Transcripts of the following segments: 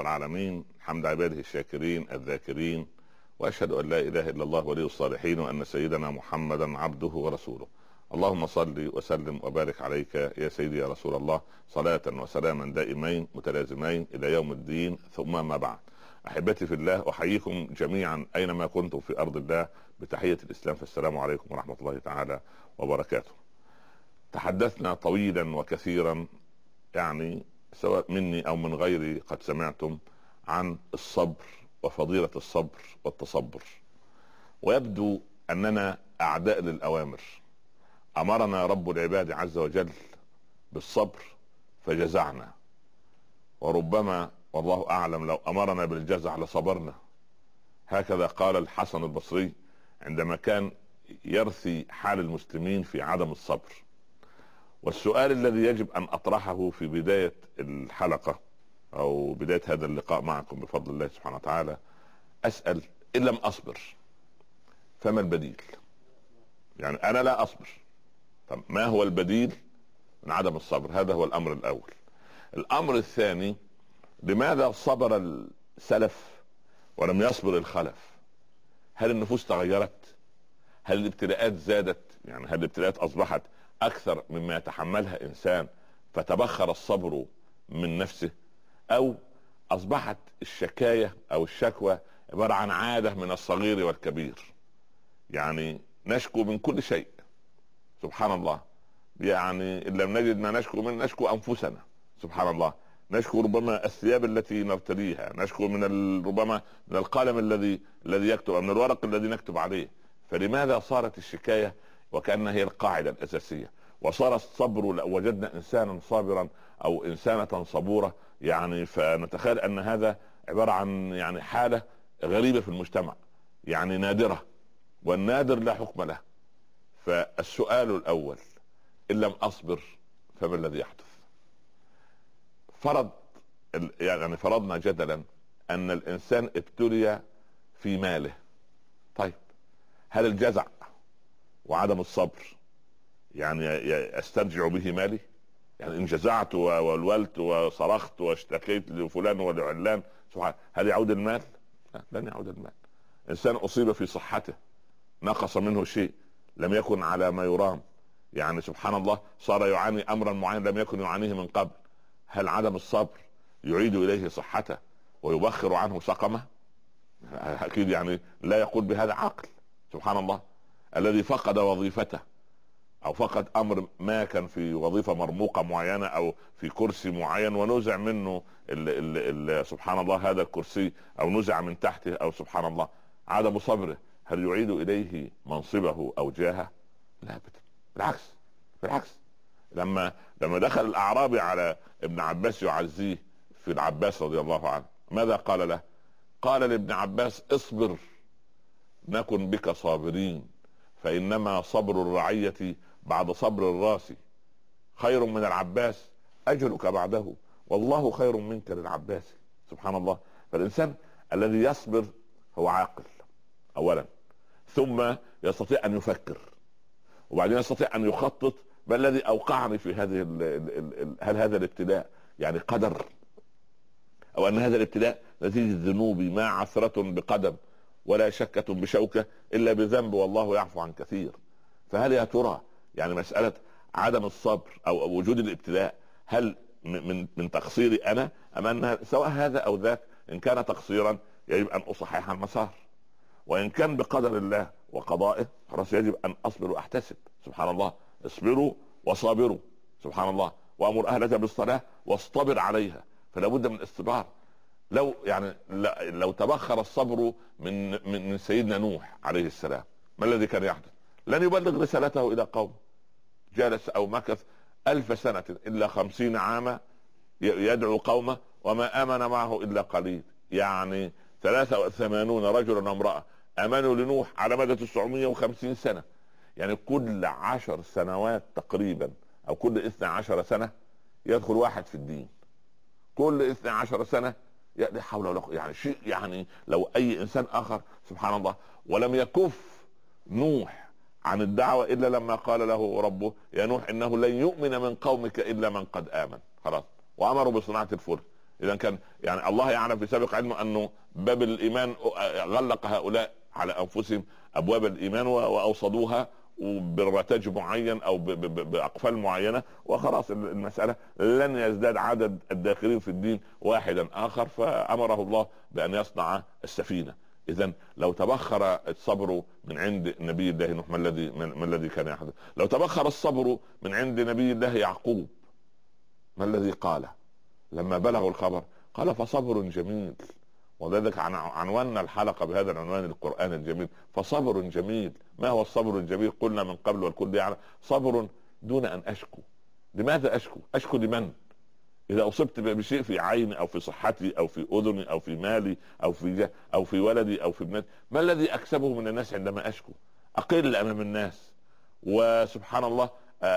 العالمين، حمد عباده الشاكرين الذاكرين، واشهد ان لا اله الا الله ولي الصالحين، وان سيدنا محمدا عبده ورسوله. اللهم صل وسلم وبارك عليك يا سيدي يا رسول الله، صلاة وسلاما دائمين متلازمين الى يوم الدين، ثم ما بعد. احبتي في الله، احييكم جميعا اينما كنتم في ارض الله بتحية الاسلام، فالسلام عليكم ورحمة الله تعالى وبركاته. تحدثنا طويلا وكثيرا، يعني سواء مني او من غيري قد سمعتم عن الصبر وفضيلة الصبر والتصبر، ويبدو اننا اعداء للاوامر. امرنا رب العباد عز وجل بالصبر فجزعنا، وربما والله اعلم لو امرنا بالجزع لصبرنا. هكذا قال الحسن البصري عندما كان يرثي حال المسلمين في عدم الصبر. والسؤال الذي يجب ان اطرحه في بداية الحلقة او بداية هذا اللقاء معكم بفضل الله سبحانه وتعالى، اسأل: ان لم اصبر فما البديل؟ يعني انا لا اصبر، طب ما هو البديل من عدم الصبر؟ هذا هو الامر الاول. الامر الثاني: لماذا صبر السلف ولم يصبر الخلف؟ هل النفوس تغيرت؟ هل الابتلاءات زادت؟ يعني هل الابتلاءات اصبحت اكثر مما يتحملها انسان فتبخر الصبر من نفسه؟ او اصبحت الشكاية او الشكوى عبارة عن عادة من الصغير والكبير؟ يعني نشكو من كل شيء، سبحان الله. يعني ان لم نجد ما نشكو من نشكو انفسنا، سبحان الله. نشكو ربما الثياب التي نرتديها، نشكو من ربما من القلم الذي يكتب، من الورق الذي نكتب عليه. فلماذا صارت الشكاية وكأنها هي القاعدة الأساسية، وصار الصبر لو وجدنا إنسانا صابرا أو إنسانة صبورة، يعني فنتخيل أن هذا عبارة عن يعني حالة غريبة في المجتمع، يعني نادرة، والنادر لا حكم له. فالسؤال الأول: إن لم أصبر فما الذي يحدث؟ يعني فرضنا جدلا أن الإنسان ابتلي في ماله. طيب، هل الجزع وعدم الصبر يعني استرجع به مالي؟ يعني ان جزعت والولت وصرخت واشتكيت لفلان ولعلان، سبحان، هل يعود المال؟ لا، لن يعود المال. انسان اصيب في صحته، نقص منه شيء، لم يكن على ما يرام، يعني سبحان الله صار يعاني امرا معين لم يكن يعانيه من قبل. هل عدم الصبر يعيد اليه صحته ويبخر عنه سقمه؟ اكيد يعني لا يقول بهذا عقل. سبحان الله، الذي فقد وظيفته او فقد امر ما، كان في وظيفة مرموقة معينة او في كرسي معين ونزع منه سبحان الله هذا الكرسي، او نزع من تحته، او سبحان الله عدم صبره هل يعيد اليه منصبه او جاهه؟ لا ابدا، بالعكس. لما دخل الاعرابي على ابن عباس يعزيه في العباس رضي الله عنه، ماذا قال له؟ قال لابن عباس: اصبر نكن بك صابرين، فإنما صبر الرعية بعد صبر الراس خير من العباس، أجلك بعده والله خير منك للعباس. سبحان الله. فالإنسان الذي يصبر هو عاقل أولا، ثم يستطيع أن يفكر، وبعدين يستطيع أن يخطط: ما الذي أوقعني في هذه هل هذا الابتلاء يعني قدر، أو أن هذا الابتلاء نتيجة ذنوبي، ما عثرة بقدم ولا شكة بشوكة إلا بذنب والله يعفو عن كثير. فهل يا ترى يعني مسألة عدم الصبر أو وجود الابتلاء هل من تقصيري أنا، أم أن سواء هذا أو ذاك إن كان تقصيرا يجب أن أصحح المسار، وإن كان بقدر الله وقضائه خلاص يجب أن أصبر وأحتسب. سبحان الله. اصبروا وصابروا، سبحان الله، وأمر أهلك بالصلاة واصطبر عليها. فلا بد من الاصطبار. لو تبخر الصبر من سيدنا نوح عليه السلام، ما الذي كان يحدث؟ لن يبلغ رسالته إلى قوم، جلس أو مكث 1000 سنة إلا 50 عاما يدعو قومه وما آمن معه إلا قليل. يعني 83 رجلا وامرأة آمنوا لنوح على مدى 950 سنة. يعني كل 10 سنوات تقريبا أو كل 12 سنة يدخل واحد في الدين، كل 12 سنة. لا حول ولا قوة، يعني شيء، يعني لو اي انسان اخر سبحان الله. ولم يكف نوح عن الدعوة الا لما قال له ربه: يا نوح انه لن يؤمن من قومك الا من قد امن. خلاص، وامروا بصناعة الفلك. اذا كان يعني الله يعلم في سابق علمه انه باب الايمان غلق هؤلاء على انفسهم ابواب الايمان واوصدوها برتاج معين او باقفال معينه، وخلاص المساله لن يزداد عدد الداخلين في الدين واحدا اخر، فامره الله بان يصنع السفينه. اذا لو تبخر الصبر من عند نبي الله نوح ما الذي كان يحدث؟ لو تبخر الصبر من عند نبي الله يعقوب ما الذي قاله لما بلغوا الخبر؟ قال فصبر جميل. وذلك عنواننا الحلقه بهذا العنوان القرآن الجميل، فصبر جميل. ما هو الصبر الجميل؟ قلنا من قبل والكل يعلم، صبر دون ان اشكو. لماذا اشكو؟ اشكو لمن؟ اذا اصبت بشيء في عيني او في صحتي او في اذني او في مالي او في ولدي او في ابنتي، ما الذي اكسبه من الناس عندما اشكو؟ اقل امام الناس. وسبحان الله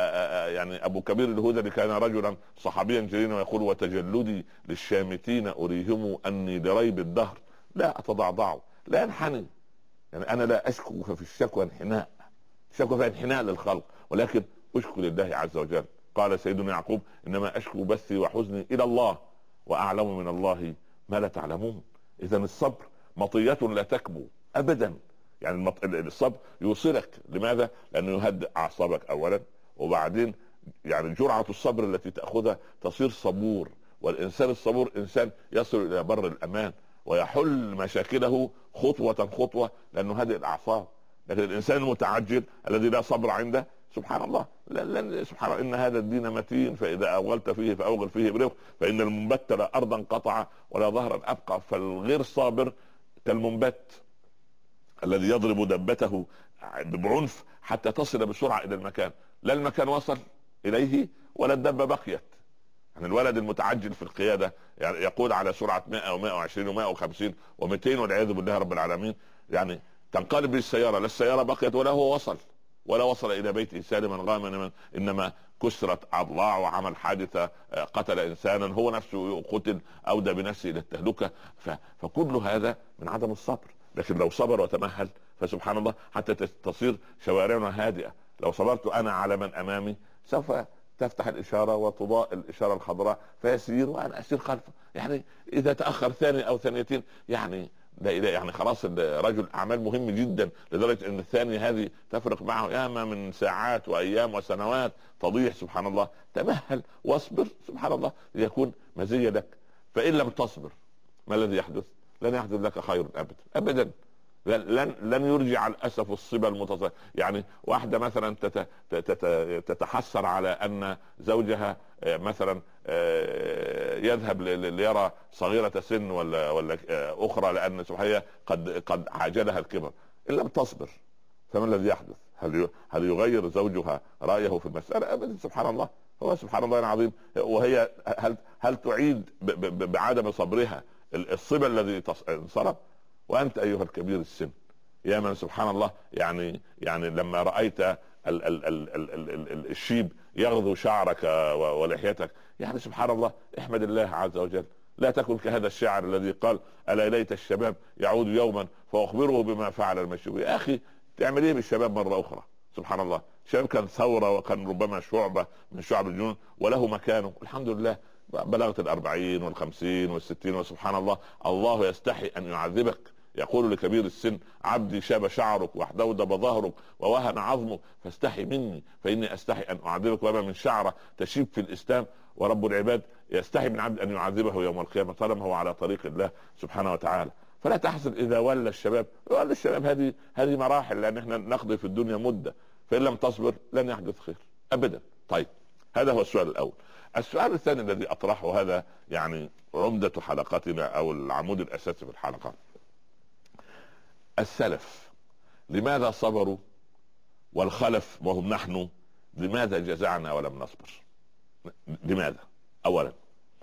يعني ابو كبير الهذلي كان رجلا صحابيا جليلا ويقول وتجلدي للشامتين اريهم اني لريب الدهر لا اتضعضع لا انحني. يعني انا لا اشكو، ففي الشكوى انحناء، الشكوى فيها انحناء للخلق، ولكن اشكو لله عز وجل. قال سيدنا يعقوب انما اشكو بثي وحزني الى الله واعلم من الله ما لا تعلمون. اذا الصبر مطية لا تكبو ابدا. يعني الصبر يوصلك، لماذا؟ لانه يهدئ اعصابك اولا، وبعدين يعني جرعة الصبر التي تأخذها تصير صبور. والإنسان الصبور إنسان يصل إلى بر الأمان ويحل مشاكله خطوة خطوة، لأنه هدئ الأعصاب. لكن الإنسان المتعجل الذي لا صبر عنده سبحان الله سبحان الله إن هذا الدين متين فإذا أوغلت فيه فأوغل فيه برفق، فإن المنبت لا أرضا قطع ولا ظهرا أبقى. فالغير صابر كالمنبت الذي يضرب دبته بعنف حتى تصل بسرعة إلى المكان، لا المكان وصل إليه ولا الدبة بقيت. يعني الولد المتعجل في القيادة يعني يقود على سرعة 100 و120 و150 و200 والعياذ بالله رب العالمين، يعني تنقلب بالسيارة، لا السيارة بقيت ولا هو وصل ولا وصل إلى بيته سالما غانما، إنما كسرت أضلاع وعمل حادثة قتل إنسانا، هو نفسه قتل أودى بنفسه إلى التهلكة. فكل هذا من عدم الصبر. لكن لو صبر وتمهل فسبحان الله حتى تصير شوارعنا هادئة. لو صبرت أنا على من أمامي سوف تفتح الإشارة وتضاء الإشارة الخضراء فيسير وأنا أسير خلفه. يعني إذا تأخر ثانية أو ثانيتين يعني يعني خلاص رجل أعمال مهم جدا، لدرجة أن الثانية هذه تفرق معه ياما من ساعات وأيام وسنوات تضيع. سبحان الله تمهل واصبر سبحان الله ليكون مزية لك. فإن لم تصبر ما الذي يحدث؟ لن يحدث لك خير أبدا أبدا. لن يرجع الاسف الصبا المتصل. يعني واحده مثلا تتحسر على ان زوجها مثلا يذهب ليرى صغيره سن ولا اخرى، لان سبحانه قد عاجلها الكبر. ان لم تصبر فما الذي يحدث؟ هل يغير زوجها رايه في المساله؟ ابدا. سبحان الله هو سبحان الله العظيم. وهي هل تعيد بعدم صبرها الصبا الذي انصرف؟ وانت ايها الكبير السن يا من سبحان الله يعني لما رايت الشيب يغضو شعرك ولحيتك يعني سبحان الله احمد الله عز وجل. لا تكن كهذا الشاعر الذي قال الا ليت الشباب يعود يوما فاخبره بما فعل المشيب. يا اخي تعمل ايه بالشباب مره اخرى؟ سبحان الله الشباب كان ثوره وكان ربما شعبه من شعب الجنون وله مكانه. الحمد لله بلغت 40 و50 و60 وسبحان الله الله يستحي ان يعذبك. يقول لكبير السن عبدي شاب شعرك واحدودب ظهرك ووهن عظمك فاستحي مني فاني استحي ان اعذبك. وما من شعره تشيب في الاسلام ورب العباد يستحي من عبد ان يعذبه يوم القيامه طالما هو على طريق الله سبحانه وتعالى. فلا تحزن اذا ولى الشباب. هذه مراحل، لان احنا نقضي في الدنيا مده، فان لم تصبر لن يحدث خير ابدا. طيب هذا هو السؤال الاول. السؤال الثاني الذي اطرحه، هذا يعني عمدة حلقتنا او العمود الاساسي في الحلقة، السلف لماذا صبروا والخلف وهم نحن لماذا جزعنا ولم نصبر؟ لماذا؟ اولا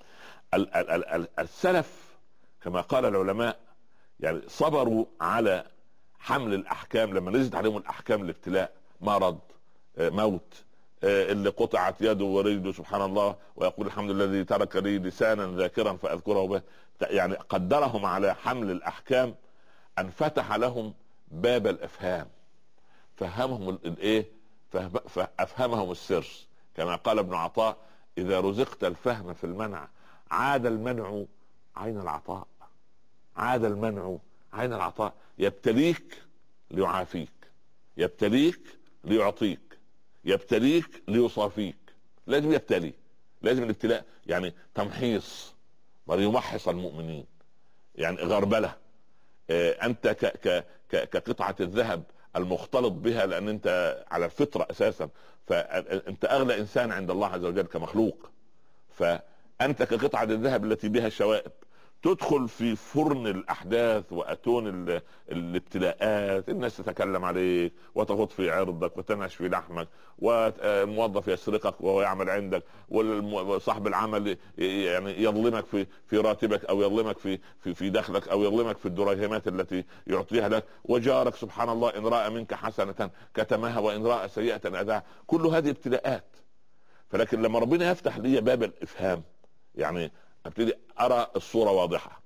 السلف كما قال العلماء يعني صبروا على حمل الاحكام لما نزلت عليهم الاحكام الابتلاء، مرض، موت، اللي قطعت يده ورجله سبحان الله ويقول الحمد لله الذي ترك لي لسانا ذاكرا فاذكره به. يعني قدرهم على حمل الاحكام ان فتح لهم باب الافهام، فهمهم الايه، فافهمهم السر. كما قال ابن عطاء اذا رزقت الفهم في المنع عاد المنع عين العطاء، عاد المنع عين العطاء. يبتليك ليعافيك، يبتليك ليعطيك، يبتليك ليصافيك. لازم يبتلي، لازم الابتلاء يعني تمحيص وليمحص المؤمنين، يعني غربلة. انت كقطعة الذهب المختلط بها، لان انت على الفطرة اساسا، فانت اغلى انسان عند الله عز وجل كمخلوق. فانت كقطعة الذهب التي بها الشوائب، تدخل في فرن الاحداث واتون الابتلاءات، الناس تتكلم عليك وتغط في عرضك وتنعش في لحمك، والموظف يسرقك وهو يعمل عندك، وصاحب العمل يعني يظلمك في راتبك، او يظلمك في دخلك، او يظلمك في الدراهمات التي يعطيها لك، وجارك سبحان الله ان راى منك حسنة كتمها وان راى سيئة اذاها. كل هذه ابتلاءات. فلكن لما ربنا يفتح لي باب الافهام، يعني ابتدي ارى الصورة واضحة.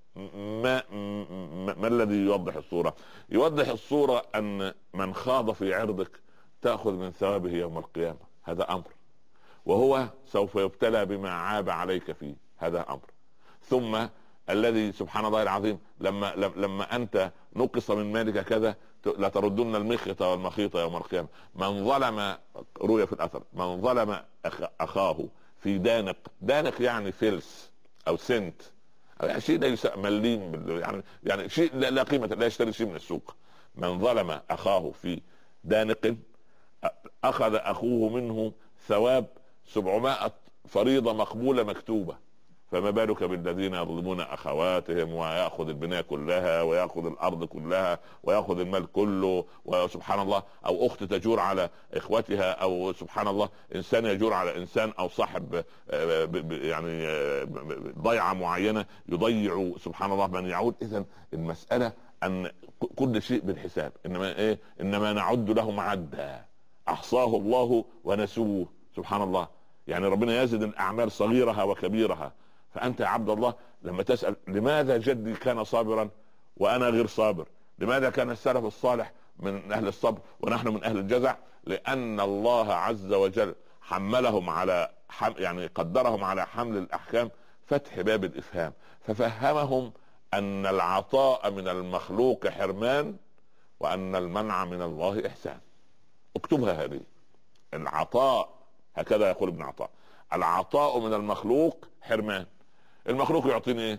ما الذي يوضح الصورة؟ يوضح الصورة ان من خاض في عرضك تأخذ من ثوابه يوم القيامة، هذا امر، وهو سوف يبتلى بما عاب عليك فيه، هذا امر. ثم الذي سبحان الله العظيم لما انت نقص من مالك كذا لتردن المخيط والمخيط يوم القيامة. من ظلم، روي في الاثر، من ظلم اخاه في دانق يعني فلس او سنت، يعني شيء ليس مليم، يعني شيء لا قيمة، لا يشتري شيء من السوق. من ظلم اخاه في دانق اخذ اخوه منه ثواب 700 فريضة مقبولة مكتوبة. فما بالك بالذين يظلمون اخواتهم، وياخذ البنايه كلها، وياخذ الارض كلها، وياخذ المال كله، وسبحان الله، او اخت تجور على اخوتها، او سبحان الله انسان يجور على انسان، او صاحب يعني ضيعه معينه يضيع سبحان الله من يعود. اذا المساله ان كل شيء بالحساب. انما نعد لهم عدا احصاه الله ونسوه. سبحان الله، يعني ربنا يزيد الاعمال صغيرها وكبيرها. فأنت يا عبد الله لما تسأل لماذا جدي كان صابرا وأنا غير صابر، لماذا كان السلف الصالح من أهل الصبر ونحن من أهل الجزع؟ لأن الله عز وجل حملهم على يعني قدرهم على حمل الأحكام، فتح باب الإفهام، ففهمهم أن العطاء من المخلوق حرمان، وأن المنع من الله إحسان. اكتبها هذه، العطاء هكذا يقول ابن عطاء، العطاء من المخلوق حرمان. المخلوق يعطيني ايه؟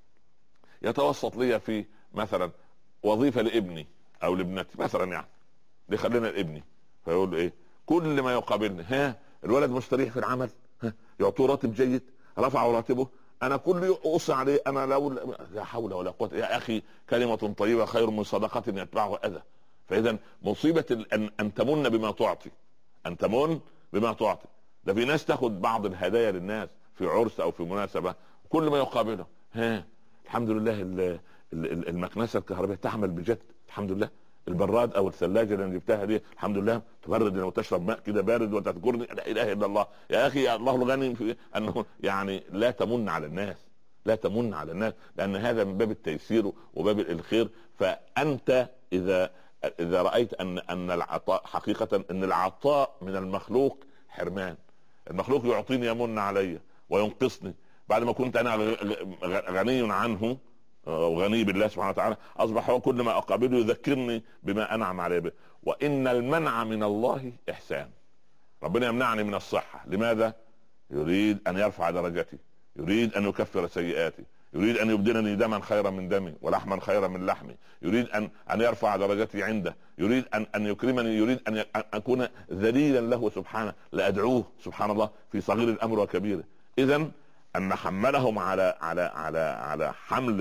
يتوسط لي في مثلا وظيفة لابني او لابنتي مثلا، يعني يخلينا لابني، فيقول ايه؟ كل ما يقابلني، الولد مستريح في العمل، يعطوه راتب جيد، رفعوا راتبه، انا كل يوم اقص عليه، انا لا حول ولا قوة. يا اخي كلمة طيبة خير من صدقة يتبعه اذى. فاذا مصيبة ان تمن بما تعطي، ان تمن بما تعطي. ده في ناس تاخد بعض الهدايا للناس في عرس او في مناسبة، كل ما يقابله الحمد لله المكنسة الكهربائية تعمل بجد، الحمد لله. البراد او الثلاجة اللي جبتها دي الحمد لله تبرد لو تشرب ماء كده بارد وتذكرني، لا اله الا الله. يا اخي الله الغني في انه يعني لا تمن على الناس، لا تمن على الناس، لان هذا من باب التيسير وباب الخير. فانت اذا رايت ان العطاء حقيقة، ان العطاء من المخلوق حرمان. المخلوق يعطيني يمن علي وينقصني، بعد ما كنت انا غني عنه وغني بالله سبحانه وتعالى، اصبح هو كل ما اقابله يذكرني بما انعم عليه به. وان المنع من الله احسان. ربنا يمنعني من الصحة، لماذا؟ يريد ان يرفع درجتي، يريد ان يكفر سيئاتي، يريد ان يبدلني دما خيرا من دمي ولحما خيرا من لحمي، يريد ان يرفع درجتي عنده، يريد ان يكرمني، يريد ان اكون ذليلا له سبحانه، لادعوه سبحان الله في صغير الامر وكبيره. اذا ان حملهم على حمل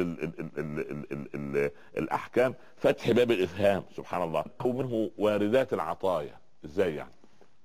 الاحكام، فتح باب الافهام سبحان الله. ومنه واردات العطايا. ازاي يعني؟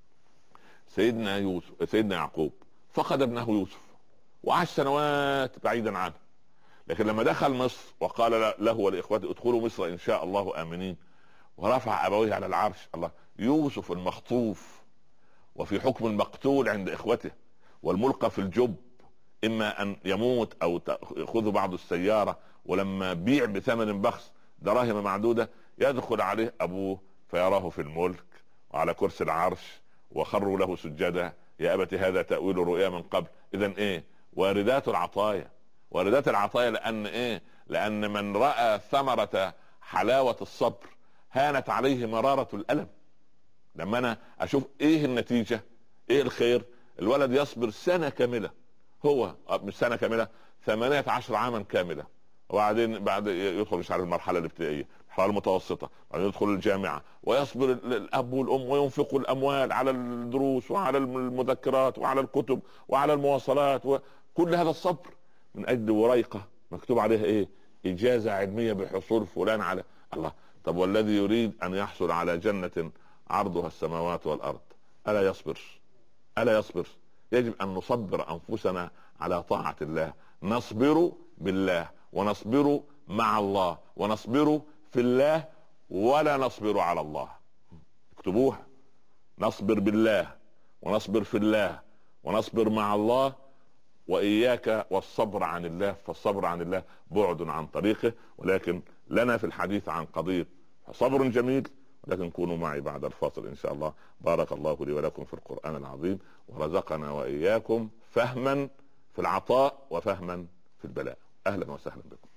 سيدنا يعقوب فقد ابنه يوسف وعاش سنوات بعيدا عنه، لكن لما دخل مصر وقال له ولاخوته ادخلوا مصر ان شاء الله امنين، ورفع ابويه على العرش، الله، يوسف المخطوف وفي حكم المقتول عند اخوته والملقى في الجب، اما ان يموت او تاخذه بعض السياره، ولما بيع بثمن بخس دراهم معدوده، يدخل عليه ابوه فيراه في الملك وعلى كرسي العرش، وخروا له سجدا، يا ابت هذا تاويل الرؤيا من قبل. اذا ايه؟ واردات العطايا. واردات العطايا لان ايه؟ لان من راى ثمرة حلاوة الصبر هانت عليه مرارة الالم. لما انا اشوف ايه النتيجة، ايه الخير، الولد يصبر سنة كاملة، هو مش سنة كاملة، 18 عاما كاملة، وبعدين بعد يدخل مش عارف المرحلة الابتدائية، المرحلة المتوسطة، بعدين يدخل الجامعة، ويصبر الاب والام وينفقوا الاموال على الدروس وعلى المذكرات وعلى الكتب وعلى المواصلات، وكل هذا الصبر من اجل وريقة مكتوب عليها ايه؟ اجازة علمية بحصول فلان على الله. طب والذي يريد ان يحصل على جنة عرضها السماوات والارض الا يصبر؟ الا يصبر؟ يجب ان نصبر انفسنا على طاعة الله. نصبر بالله ونصبر مع الله ونصبر في الله ولا نصبر على الله. اكتبوها: نصبر بالله ونصبر في الله ونصبر مع الله، وإياك والصبر عن الله، فالصبر عن الله بعد عن طريقه. ولكن لنا في الحديث عن قضية صبر جميل، لكن كونوا معي بعد الفاصل إن شاء الله. بارك الله لي ولكم في القرآن العظيم، ورزقنا وإياكم فهما في العطاء وفهما في البلاء. أهلا وسهلا بكم.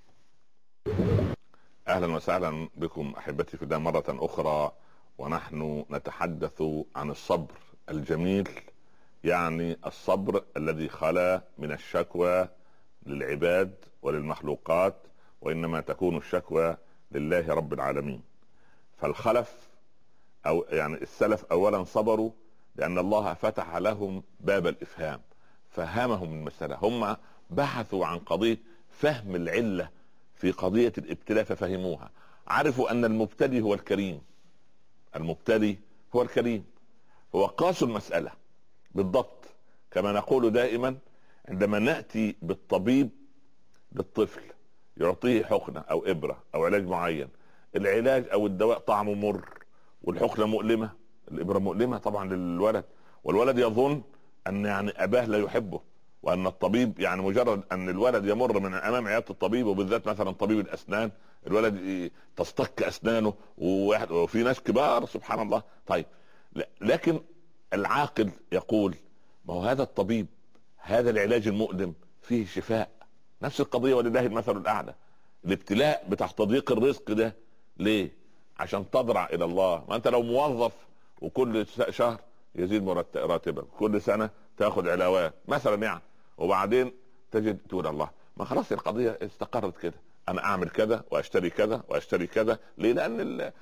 أهلا وسهلا بكم أحبتي في الله مرة أخرى، ونحن نتحدث عن الصبر الجميل، يعني الصبر الذي خلا من الشكوى للعباد وللمخلوقات، وإنما تكون الشكوى لله رب العالمين. فالخلف او يعني السلف اولا صبروا لان الله فتح لهم باب الافهام، فهمهم المسألة. هم بحثوا عن قضية فهم العلة في قضية الابتلاء ففهموها. عرفوا ان المبتلي هو الكريم، المبتلي هو الكريم. هو قاسوا المسألة بالضبط كما نقول دائما عندما نأتي بالطبيب للطفل يعطيه حقنة او ابرة او علاج معين، العلاج او الدواء طعمه مر والحقنة مؤلمة، الابرة مؤلمة طبعا للولد، والولد يظن ان يعني اباه لا يحبه، وان الطبيب يعني مجرد ان الولد يمر من امام عيادة الطبيب، وبالذات مثلا طبيب الاسنان، الولد تصطك اسنانه، وفي ناس كبار سبحان الله. طيب لكن العاقل يقول ما هو هذا الطبيب، هذا العلاج المؤلم فيه شفاء. نفس القضية ولله المثل الاعلى. الابتلاء بتاع تضييق الرزق ده ليه؟ عشان تضرع الى الله. ما انت لو موظف وكل شهر يزيد راتبك، كل سنة تاخد علاوات مثلا يعني، وبعدين تجد تقول الله ما خلاص القضية استقرت كده، انا اعمل كذا واشتري كذا واشتري كذا. ليه؟ لان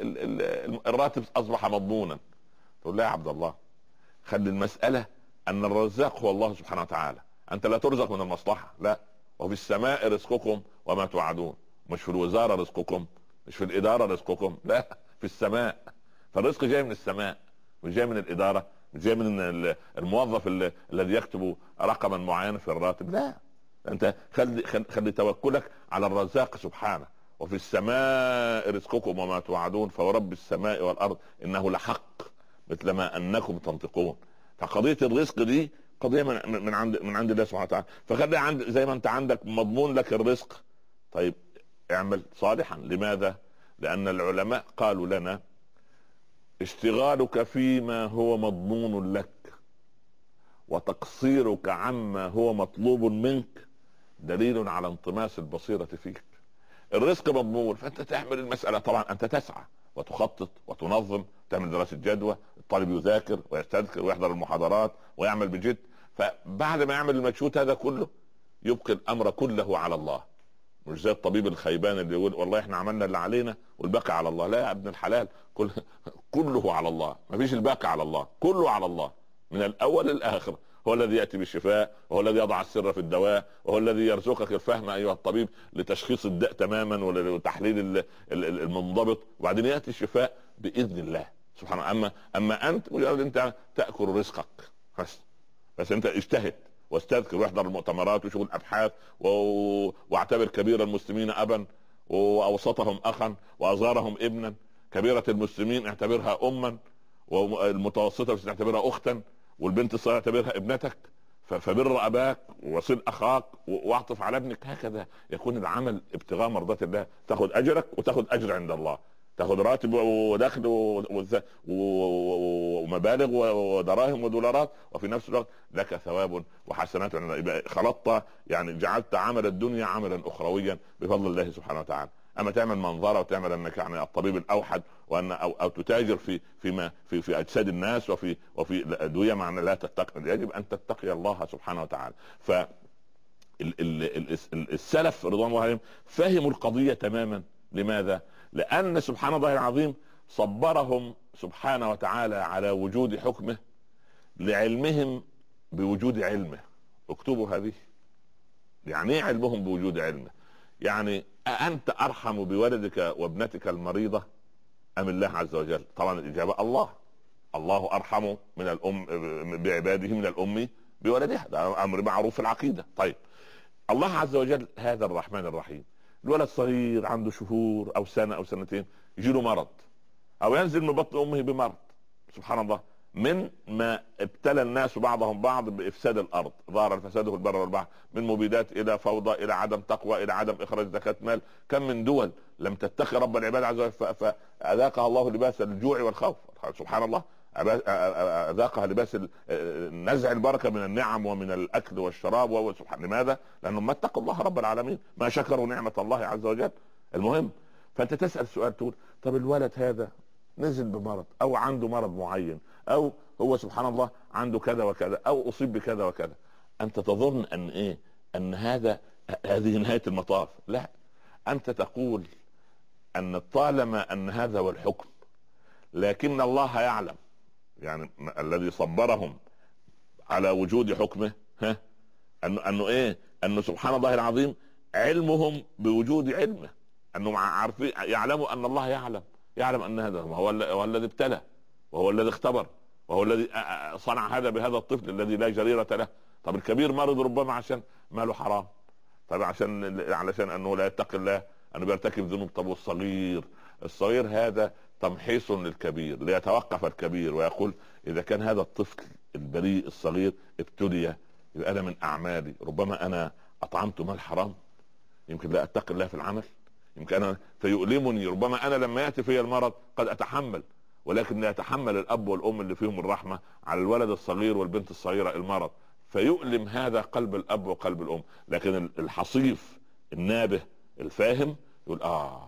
الراتب اصبح مضمونا. تقول لا يا عبد الله، خلي المسألة ان الرزاق هو الله سبحانه وتعالى. انت لا ترزق من المصلحة، لا، وفي السماء رزقكم وما توعدون. مش في الوزارة رزقكم، مش في الإدارة رزقكم، لا، في السماء. فالرزق جاي من السماء، مش جاي من الإدارة، مش جاي من الموظف الذي يكتب رقما معينا في الراتب، لا. انت خلي توكلك على الرزاق سبحانه. وفي السماء رزقكم وما توعدون فورب السماء والأرض إنه لحق مثل ما أنكم تنطقون. فقضية الرزق دي قضية من عند الله سبحانه وتعالى. فخلي زي ما انت عندك مضمون لك الرزق، طيب اعمل صالحا. لماذا؟ لأن العلماء قالوا لنا اشتغالك فيما هو مضمون لك وتقصيرك عما هو مطلوب منك دليل على انطماس البصيرة فيك. الرزق مضمون، فانت تعمل المسألة، طبعا انت تسعى وتخطط وتنظم، تعمل دراسة جدوى، الطالب يذاكر ويستذكر ويحضر المحاضرات ويعمل بجد. فبعد ما يعمل المجهود هذا كله يبقي الامر كله على الله. مش زي الطبيب الخيبان اللي يقول والله احنا عملنا اللي علينا والباقي على الله. لا يا ابن الحلال، كله على الله، ما فيش الباقي على الله، كله على الله من الاول للاخر. هو الذي ياتي بالشفاء، وهو الذي يضع السر في الدواء، وهو الذي يرزقك الفهم ايها الطبيب لتشخيص الداء تماما ولتحليل المنضبط، وبعدين ياتي الشفاء باذن الله سبحانه. اما انت مجرد انت تاكل رزقك بس انت اجتهد واستذكر واحضر المؤتمرات وشغل ابحاث واعتبر كبير المسلمين ابا واوسطهم اخا واصغرهم ابنا. كبيرة المسلمين اعتبرها اما، والمتوسطة تعتبرها اختا، والبنت الصغيرة اعتبرها ابنتك. فبر اباك وصل اخاك واعطف على ابنك. هكذا يكون العمل ابتغاء مرضات الله، تاخذ اجرك وتاخذ اجر عند الله. تاخذ راتب ودخل ومبالغ ودراهم ودولارات، وفي نفس الوقت لك ثواب وحسنات. يبقى خلطت، يعني جعلت عمل الدنيا عملا اخرويا بفضل الله سبحانه وتعالى. اما تعمل منظره وتعمل انك يعني الطبيب الاوحد، وان او تتاجر في اجساد الناس وفي الادويه، معنى لا تتقي. يجب ان تتقي الله سبحانه وتعالى. ف السلف رضوان الله عليهم فهموا القضيه تماما. لماذا؟ لان سبحان الله العظيم صبرهم سبحانه وتعالى على وجود حكمه لعلمهم بوجود علمه. اكتبوا هذه، يعني ايه علمهم بوجود علمه؟ يعني أأنت أرحم بولدك وابنتك المريضة أم الله عز وجل؟ طبعا الإجابة الله. الله أرحم من الأم بعباده من الأم بولدها، ده أمر معروف في العقيدة. طيب الله عز وجل هذا الرحمن الرحيم، الولد صغير عنده شهور أو سنة أو سنتين يجيله مرض أو ينزل من بطن أمه بمرض، سبحان الله، من ما ابتلى الناس بعضهم بعض بافساد الارض، ظهر الفساد في البر والبحر، من مبيدات الى فوضى الى عدم تقوى الى عدم اخراج زكاة مال. كم من دول لم تتقي رب العباد عز وجل فاذاقها الله لباس الجوع والخوف، سبحان الله، اذاقها لباس نزع البركه من النعم ومن الاكل والشراب. لماذا؟ لانهم ما اتقوا الله رب العالمين، ما شكروا نعمه الله عز وجل. المهم، فانت تسال سؤال تقول طب الولد هذا نزل بمرض او عنده مرض معين، او هو سبحان الله عنده كذا وكذا، او اصيب بكذا وكذا، انت تظن ان ايه؟ ان هذه نهاية المطاف؟ لا، انت تقول ان طالما ان هذا هو الحكم، لكن الله يعلم، يعني الذي صبرهم على وجود حكمه انه ايه؟ انه سبحان الله العظيم علمهم بوجود علمه، انهم عارفين يعلموا ان الله يعلم ان هذا هو الذي ابتلى، وهو الذي اختبر، وهو الذي صنع هذا بهذا الطفل الذي لا جريرة له. طب الكبير مرض ربما عشان ماله حرام، طب علشان انه لا يتقي الله، انه بيرتكب ذنوب. طب الصغير هذا تمحيص للكبير ليتوقف الكبير ويقول اذا كان هذا الطفل البريء الصغير ابتلي، يبقى انا من اعمالي ربما انا اطعمت مال حرام، يمكن لا اتقي الله في العمل، يمكن انا فيؤلمني، ربما انا لما ياتي في المرض قد اتحمل، ولكن لا يتحمل الاب والام اللي فيهم الرحمه على الولد الصغير والبنت الصغيره المرض، فيؤلم هذا قلب الاب وقلب الام. لكن الحصيف النابه الفاهم يقول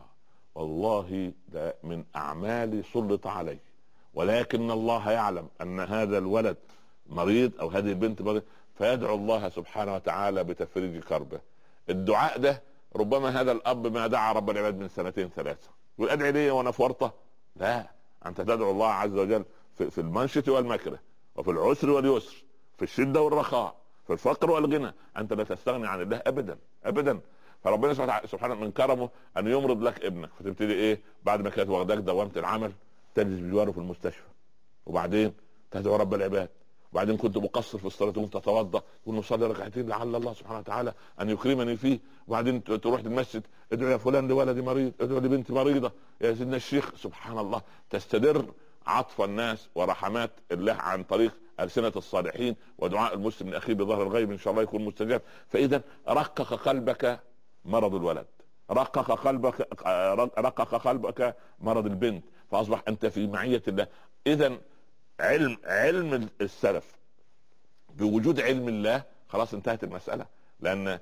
والله ده من اعمالي سلط علي، ولكن الله يعلم ان هذا الولد مريض او هذه البنت مريض، فيدعو الله سبحانه وتعالى بتفريج كربه. الدعاء ده ربما هذا الاب ما دعا رب العباد من 2 3 يقول ادعي لي وانا في ورطه، لا، انت تدعو الله عز وجل في المنشط والمكره، وفي العسر واليسر، في الشده والرخاء، في الفقر والغنى، انت لا تستغني عن الله ابدا ابدا. فربنا سبحانه من كرمه ان يمرض لك ابنك، فتبتدي ايه؟ بعد ما كانت واخداك دوامه العمل تجلس بجواره في المستشفى، وبعدين تدعو رب العباد، وبعدين كنت مقصر في الصلاه وانت تتوضا ونصلي ركعتين لعل الله سبحانه وتعالى ان يكرمني فيه، وبعدين تروح المسجد ادعو يا فلان لولدي مريض، ادعو لبنتي مريضه يا سيدنا الشيخ. سبحان الله، تستدر عطف الناس ورحمات الله عن طريق ألسنة الصالحين، ودعاء المسلم لاخيه بظهر الغيب ان شاء الله يكون مستجاب. فاذا رقق قلبك مرض الولد، رقق قلبك مرض البنت، فاصبح انت في معية الله. اذا علم السلف بوجود علم الله، خلاص انتهت المسألة. لان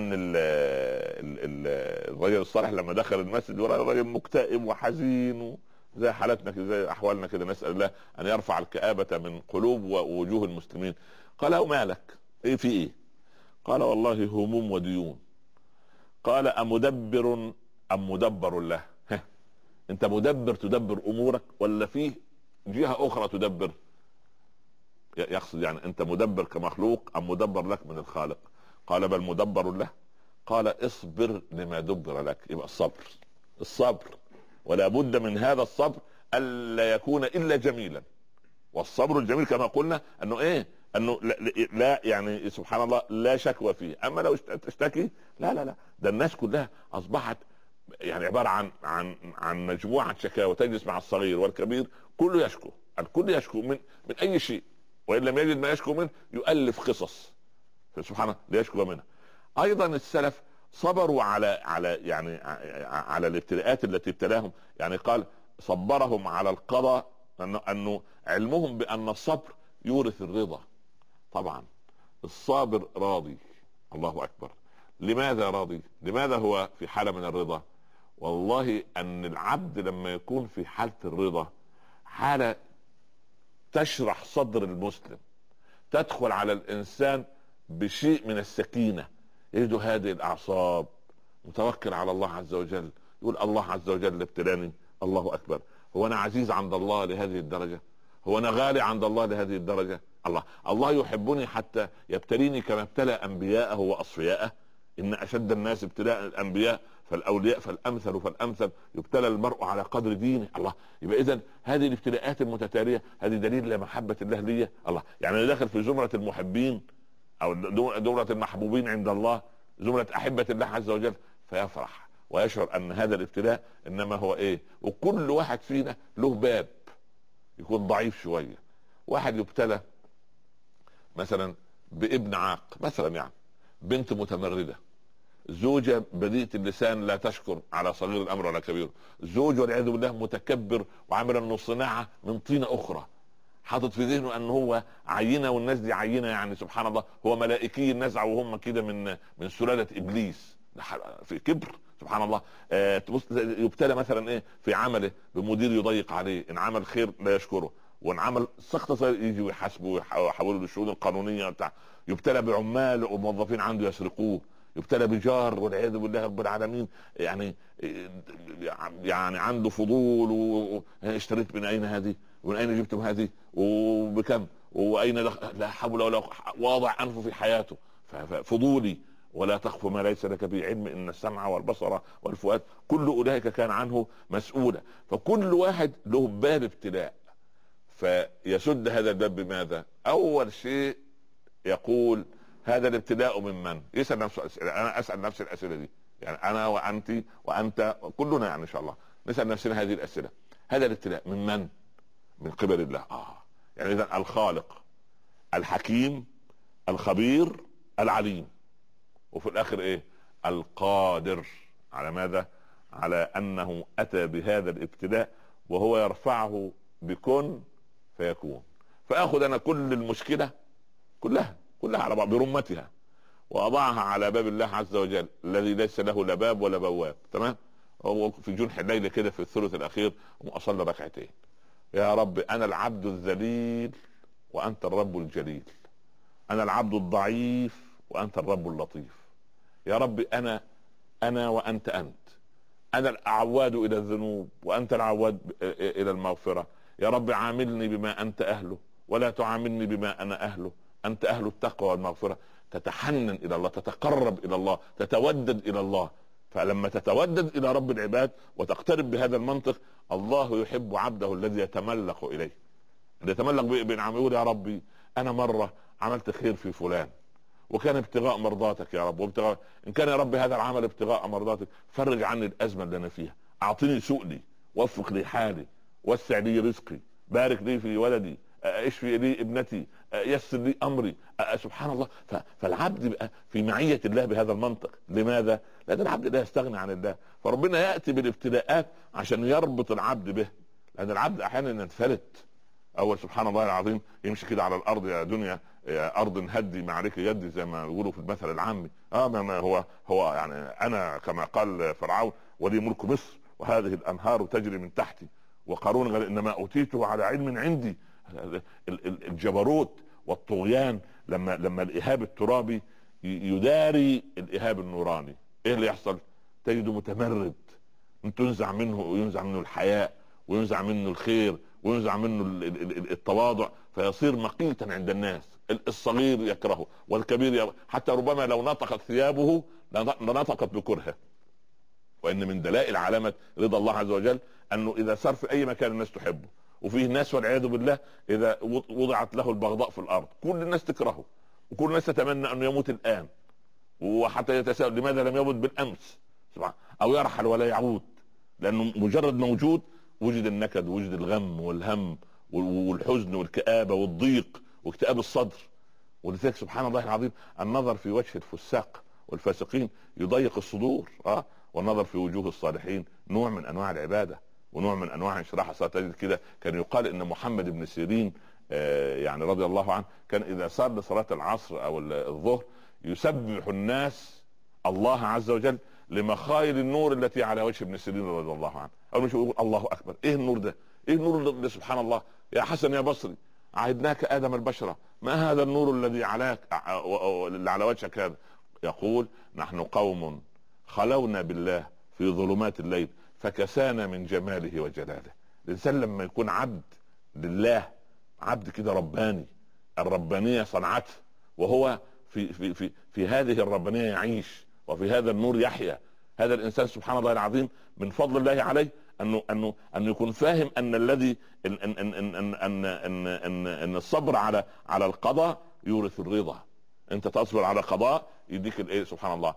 الرجل الصالح لما دخل المسجد ورأى الرجل مكتئب وحزين زي حالتنا كده، زي احوالنا كده، نسأل الله ان يرفع الكآبة من قلوب ووجوه المسلمين. قال له مالك؟ ايه في ايه؟ قال والله هموم وديون. قال امدبر ام مدبر له؟ انت مدبر تدبر امورك، ولا فيه جهة اخرى تدبر؟ يقصد يعني انت مدبر كمخلوق ام مدبر لك من الخالق؟ قال بل مدبر له. قال اصبر لما دبر لك. يبقى الصبر ولا بد من هذا الصبر الا يكون الا جميلا. والصبر الجميل كما قلنا انه ايه؟ انه لا يعني سبحان الله لا شكوى فيه. اما لو تشتكي لا، ده الناس كلها اصبحت يعني عبارة عن مجموعة شكاوى، تجلس مع الصغير والكبير كله يشكو، الكل يشكو من اي شيء، وان لم يجد ما يشكو منه يؤلف قصص سبحان الله ليشكو منها. ايضا السلف صبروا يعني على الابتلاءات التي ابتلاهم. يعني قال صبرهم على القضاء انه علمهم بان الصبر يورث الرضا. طبعا الصابر راضي. الله اكبر. لماذا راضي؟ لماذا هو في حالة من الرضا؟ والله ان العبد لما يكون في حالة الرضا، حالة تشرح صدر المسلم، تدخل على الانسان بشيء من السكينة، يجد هذه الاعصاب، متوكل على الله عز وجل، يقول الله عز وجل ابتلاني. الله اكبر. هو انا عزيز عند الله لهذه الدرجة؟ هو انا غالي عند الله لهذه الدرجة؟ الله يحبني حتى يبتليني كما ابتلى انبياءه واصفياءه. ان اشد الناس ابتلاء الانبياء فالاولياء فالامثل فالامثل، يبتلى المرء على قدر دينه. الله. يبقى اذا هذه الابتلاءات المتتاليه هذه دليل لمحبه الله لي. الله. يعني انا داخل في زمره المحبين او زمره المحبوبين عند الله، زمره احبه الله عز وجل، فيفرح ويشعر ان هذا الابتلاء انما هو ايه. وكل واحد فينا له باب يكون ضعيف شويه. واحد يبتلى مثلا بابن عاق مثلا، يعني بنت متمرده، زوجة بذيئة اللسان لا تشكر على صغير الامر ولا كبير، زوج والعياذ بالله متكبر وعامل انه صناعة من طينة اخرى، حاطط في ذهنه ان هو عينة والناس دي عينة، يعني سبحان الله هو ملائكي النزعة وهم كده من سلالة ابليس في كبر. سبحان الله. يبتلى مثلا ايه في عمله بمدير يضيق عليه، ان عمل خير لا يشكره، وان عمل سخط صغير يجي ويحاسبه ويحوله للشؤون القانونيه بتاع. يبتلى بعمال وموظفين عنده يسرقوه، يبتلى بجار والعياذ بالله رب العالمين يعني عنده فضول اشتريت من اين هذه ومن اين جبتم هذه وبكم واين لا حول ولا قوه، واضع انفه في حياته فضولي. ولا تخف ما ليس لك به علم ان السمع والبصر والفؤاد كل اولئك كان عنه مسؤولا. فكل واحد له باب ابتلاء، فيسد هذا الباب بماذا؟ اول شيء يقول هذا الابتلاء من يسأل نفسه أسئلة. انا اسأل نفسي الاسئلة دي، يعني انا وانت وانت كلنا يعني ان شاء الله نسأل نفسنا هذه الاسئلة. هذا الابتلاء من؟ من قبل الله. يعني اذا الخالق الحكيم الخبير العليم، وفي الاخر ايه؟ القادر على ماذا؟ على انه اتى بهذا الابتلاء وهو يرفعه بكن فيكون. فاخذ انا كل المشكلة كلها على بعض برمتها واضعها على باب الله عز وجل الذي ليس له لا باب ولا بواب. تمام. هو في جنح الليل كده في الثلث الاخير واصلي ركعتين. يا رب انا العبد الذليل وانت الرب الجليل، انا العبد الضعيف وانت الرب اللطيف. يا رب انا وانت انا الاعواد الى الذنوب وانت العواد الى المغفرة. يا رب عاملني بما انت اهله ولا تعاملني بما انا اهله، انت اهل التقوى والمغفرة. تتحنن الى الله، تتقرب الى الله، تتودد الى الله. فلما تتودد الى رب العباد وتقترب بهذا المنطق، الله يحب عبده الذي يتملق اليه، اللي يتملق بنعم. يقول يا ربي انا مرة عملت خير في فلان وكان ابتغاء مرضاتك يا رب، وابتغاء ان كان يا رب هذا العمل ابتغاء مرضاتك فرج عني الازمة اللي انا فيها، اعطيني سؤلي، وفق لي حالي، وسع لي رزقي، بارك لي في ولدي، اشفي لي ابنتي، يسر لي امري. سبحان الله. فالعبد بقى في معية الله بهذا المنطق. لماذا؟ لان العبد لا يستغني عن الله، فربنا يأتي بالابتلاءات عشان يربط العبد به. لان العبد احيانا ينفلت. اول سبحان الله العظيم يمشي كده على الارض، يا دنيا يا ارض هدي ما عليك يدي، زي ما يقولوا في المثل العامي. ما هو يعني انا كما قال فرعون ولي ملك مصر وهذه الانهار تجري من تحتي، وقارون قال انما اوتيته على علم عندي. الجبروت والطغيان لما الايهاب الترابي يداري الايهاب النوراني، ايه اللي يحصل؟ تجده متمرد، تنزع منه الحياء، وينزع منه الخير، وينزع منه التواضع، فيصير مقيتا عند الناس. الصغير يكرهه والكبير حتى ربما لو نطقت ثيابه لنطقت بكرهه. وان من دلائل علامة رضا الله عز وجل انه اذا صار في اي مكان الناس تحبه، وفيه ناس والعياذ بالله اذا وضعت له البغضاء في الارض كل الناس تكرهه، وكل الناس تتمنى انه يموت الان، وحتى يتساءل لماذا لم يموت بالامس، او يرحل ولا يعود. لانه مجرد موجود وجد النكد ووجد الغم والهم والحزن والكآبة والضيق واكتئاب الصدر. ولذلك سبحان الله العظيم النظر في وجه الفساق والفاسقين يضيق الصدور. والنظر في وجوه الصالحين نوع من انواع العباده ونوع من انواع انشراح الصدر. تجد كده كان يقال ان محمد بن سيرين يعني رضي الله عنه كان اذا صار لصلاه العصر او الظهر يسبح الناس الله عز وجل لمخايل النور التي على وجه ابن سيرين رضي الله عنه. اول ما يقول الله اكبر، ايه النور ده؟ ايه النور ده؟ سبحان الله. يا حسن يا بصري، عهدناك ادم البشره، ما هذا النور الذي عليك اللي على وجهك هذا؟ يقول نحن قوم خلونا بالله في ظلمات الليل فكسانا من جماله وجلاله. الانسان لما يكون عبد لله، عبد كده رباني، الربانيه صنعته، وهو في هذه الربانيه يعيش وفي هذا النور يحيا. هذا الانسان سبحان الله العظيم من فضل الله عليه انه يكون فاهم ان الذي ان ان ان ان ان ان, إن, إن الصبر على القضاء يورث الرضا. انت تصبر على قضاء يديك الايه سبحان الله.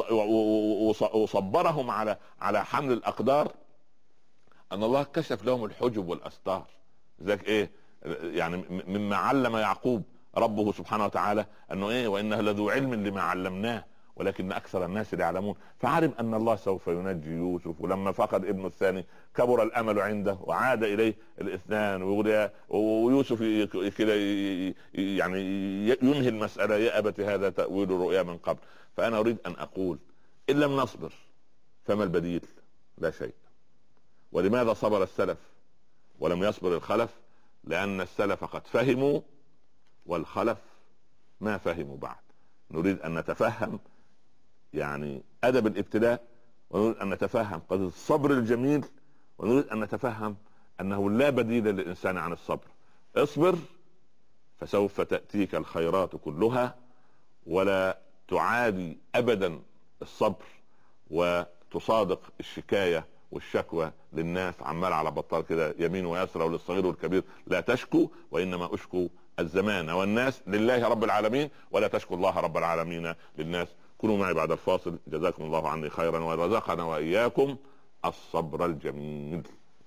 وصبرهم على حمل الاقدار ان الله كشف لهم الحجب والاستار. ذاك ايه يعني مما علم يعقوب ربه سبحانه وتعالى انه ايه وانه لذو علم لما علمناه ولكن اكثر الناس لا يعلمون. فعلم ان الله سوف ينجي يوسف، ولما فقد ابنه الثاني كبر الامل عنده وعاد اليه الاثنان، ويوسف كده يعني ينهي المساله، يا ابت هذا تاويل الرؤيا من قبل. فانا اريد ان اقول ان لم نصبر فما البديل؟ لا شيء. ولماذا صبر السلف ولم يصبر الخلف؟ لان السلف قد فهموا والخلف ما فهموا بعد. نريد ان نتفهم يعني ادب الابتلاء، ونريد ان نتفهم قضيه الصبر الجميل، ونريد ان نتفهم انه لا بديل للانسان عن الصبر. اصبر فسوف تاتيك الخيرات كلها، ولا تعادي ابدا الصبر وتصادق الشكايه والشكوى للناس عمال على بطال كده يمين ويسرى وللصغير والكبير. لا تشكو، وانما اشكو الزمان والناس لله رب العالمين، ولا تشكو الله رب العالمين للناس. كونوا معي بعد الفاصل. جزاكم الله عني خيرا ورزقنا واياكم الصبر الجميل.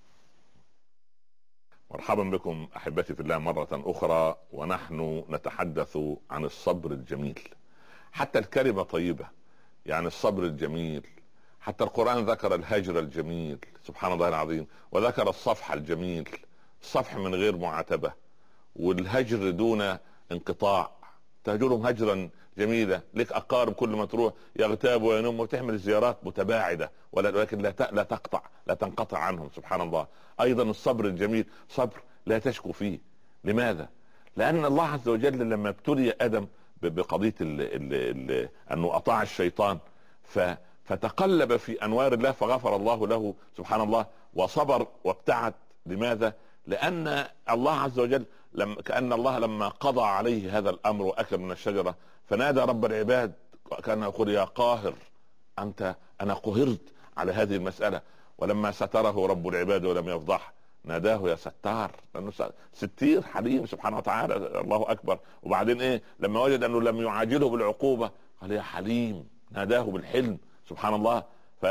مرحبا بكم احبتي في الله مرة اخرى، ونحن نتحدث عن الصبر الجميل. حتى الكلمة طيبة، يعني الصبر الجميل. حتى القرآن ذكر الهجر الجميل سبحان الله العظيم، وذكر الصفح الجميل، الصفح من غير معاتبة، والهجر دون انقطاع. تهجرهم هجرا جميلة. لك اقارب كل ما تروح يغتاب وينم وتعمل زيارات متباعدة، ولكن لا تقطع، لا تنقطع عنهم سبحان الله. ايضا الصبر الجميل صبر لا تشكو فيه. لماذا؟ لان الله عز وجل لما ابتلي ادم بقضية انه اطاع الشيطان فتقلب في انوار الله فغفر الله له سبحان الله، وصبر وابتعد. لماذا؟ لان الله عز وجل كأن الله لما قضى عليه هذا الامر واكل من الشجرة فنادى رب العباد كان يقول يا قاهر انا قهرت على هذه المسألة. ولما ستره رب العباد ولم يفضح ناداه يا ستار، لانه ستير حليم سبحانه وتعالى. الله اكبر. وبعدين ايه لما وجد انه لم يعاجله بالعقوبة قال يا حليم، ناداه بالحلم سبحان الله.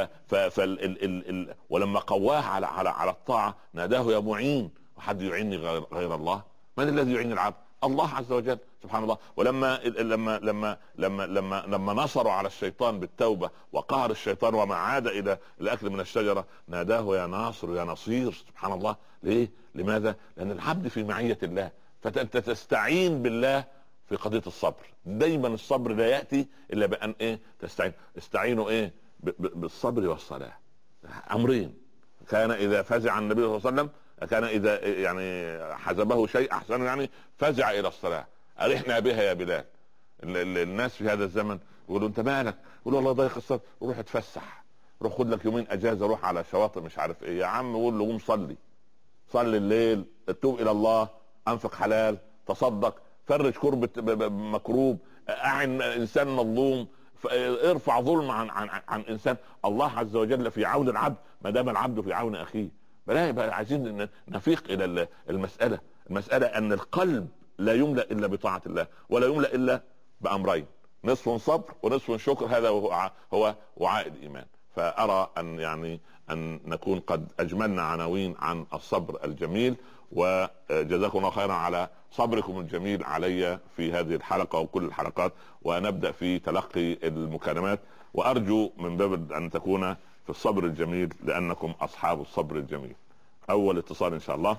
ولما قواه على الطاعة ناداه يا معين، وحد يعيني غير الله؟ من الذي يعين العبد؟ الله عز وجل سبحان الله. ولما لما لما لما لما لما نصروا على الشيطان بالتوبة وقهر الشيطان وما عاد الى الاكل من الشجرة ناداه يا ناصر يا نصير سبحان الله. ليه؟ لماذا؟ لان العبد في معية الله، فانت تستعين بالله في قضية الصبر. دايما الصبر لا يأتي الا بان ايه استعينوا ايه بالصبر والصلاة. امرين. كان اذا فزع النبي صلى الله عليه وسلم، كان اذا يعني حزبه شيء احسن يعني فزع الى الصلاة. ارحنا بها يا بلال. الناس في هذا الزمن يقولوا انت مالك؟ يقول والله ضيق الصدر. روح اتفسح، روح خد لك يومين اجازة، روح على شواطئ مش عارف ايه. يا عم قول له قوم صلي الليل، توب الى الله، انفق حلال، تصدق، فرج كربة مكروب، اعن انسان مظلوم، ارفع ظلم عن انسان. الله عز وجل في عون العبد ما دام العبد في عون اخيه. بقى عايزين نفيق الى المسألة ان القلب لا يملأ الا بطاعة الله، ولا يملأ الا بامرين: نصف صبر ونصف شكر. هذا هو وعاء الايمان. فارى ان ان نكون قد اجملنا عناوين عن الصبر الجميل، وجزاكم الله خيرا على صبركم الجميل علي في هذه الحلقة وكل الحلقات. ونبدأ في تلقي المكالمات، وارجو من باب ان تكون في الصبر الجميل لانكم اصحاب الصبر الجميل. اول اتصال ان شاء الله.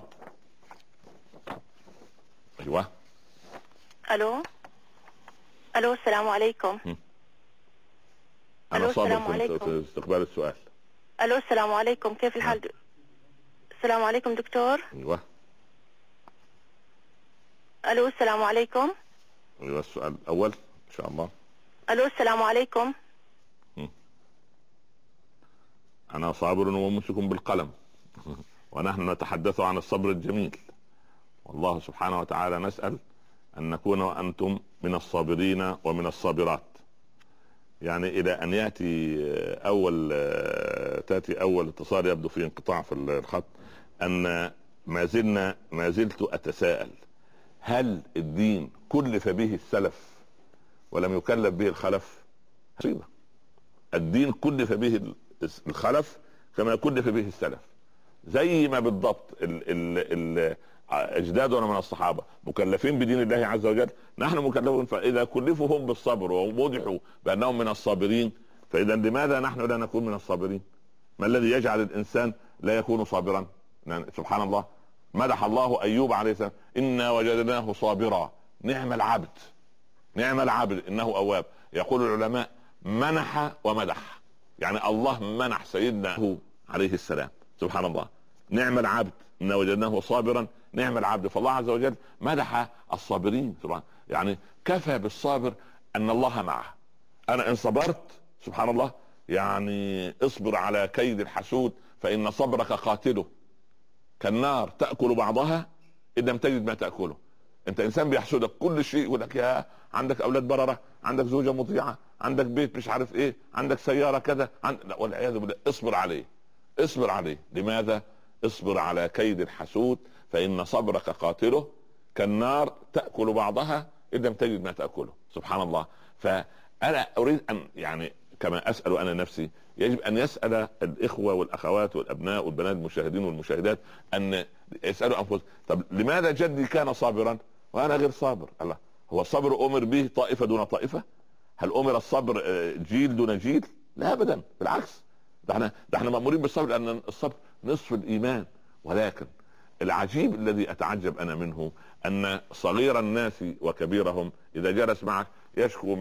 ايوه. الو السلام عليكم. انا صابر في استقبال السؤال. الو السلام عليكم، كيف الحال؟ السلام عليكم دكتور. ايوه. الو السلام عليكم. ايوه السؤال الاول ان شاء الله. الو السلام عليكم. انا صابر وممسك بالقلم ونحن نتحدث عن الصبر الجميل، والله سبحانه وتعالى نسأل ان نكون وانتم من الصابرين ومن الصابرات. يعني الى ان تاتي اول اتصال يبدو في انقطاع في الخط، ان ما زلت اتساءل: هل الدين كلف به السلف ولم يكلف به الخلف؟ حقيقة الدين كلف به الخلف كما كلف به السلف، زي ما بالضبط اجدادنا من الصحابه مكلفين بدين الله عز وجل، نحن مكلفون. فاذا كلفوا هم بالصبر ووضحوا بانهم من الصابرين، فاذا لماذا نحن لا نكون من الصابرين؟ ما الذي يجعل الانسان لا يكون صابرا؟ سبحان الله، مدح الله ايوب عليه السلام: انا وجدناه صابرا نعم العبد، نعم العبد انه اواب. يقول العلماء: منح ومدح، يعني الله منح سيدنا هو عليه السلام، سبحان الله، نعم العبد انا وجدناه صابرا نعم العبد. فالله عز وجل مدح الصابرين سبحان، يعني كفى بالصابر ان الله معه. انا ان صبرت سبحان الله، يعني اصبر على كيد الحسود فان صبرك قاتله، كالنار تأكل بعضها إن لم تجد ما تأكله. انت انسان بيحسدك كل شيء، يقول لك: يا عندك اولاد بررة، عندك زوجة مطيعة، عندك بيت مش عارف ايه، عندك سيارة كذا، لا والعياذ بالله. اصبر عليه، اصبر عليه. لماذا؟ اصبر على كيد الحسود فإن صبرك قاتله، كالنار تأكل بعضها إن لم تجد ما تأكله. سبحان الله. فأنا أريد أن يعني كما أسأل أنا نفسي، يجب أن يسأل الإخوة والأخوات والأبناء والبنات المشاهدين والمشاهدات أن يسألوا أنفسهم: طب لماذا جدي كان صابرا وأنا غير صابر؟ الله، هو الصبر أمر به طائفة دون طائفة؟ هل أمر الصبر جيل دون جيل؟ لا أبدا، بالعكس، ده احنا مأمورين بالصبر، لأن الصبر نصف الإيمان. ولكن العجيب الذي أتعجب أنا منه أن صغير الناس وكبيرهم إذا جلس معك يشكو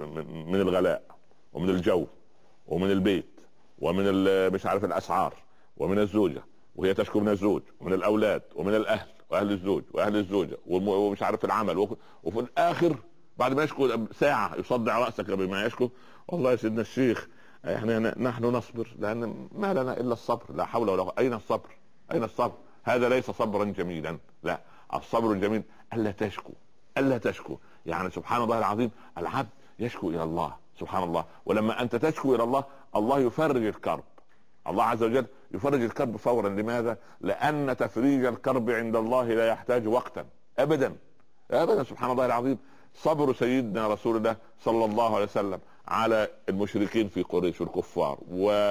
من الغلاء ومن الجو ومن البيت ومن مش عارف الاسعار ومن الزوجه، وهي تشكو من الزوج ومن الاولاد ومن الاهل واهل الزوج واهل الزوجه ومش عارف العمل، وفي الاخر بعد ما يشكو ساعه يصدع راسك بما يشكو: والله يا سيدنا الشيخ احنا نحن نصبر لان ما لنا الا الصبر. لا حول ولا قوه. اين الصبر؟ اين الصبر؟ هذا ليس صبرا جميلا. لا، الصبر الجميل الا تشكو، الا تشكو. يعني سبحان الله العظيم، العبد يشكو الى الله سبحان الله، ولما انت تشكو الى الله، الله يفرج الكرب، الله عز وجل يفرج الكرب فورا. لماذا؟ لان تفريج الكرب عند الله لا يحتاج وقتا ابدا ابدا. سبحان الله العظيم. صبر سيدنا رسول الله صلى الله عليه وسلم على المشركين في قريش والكفار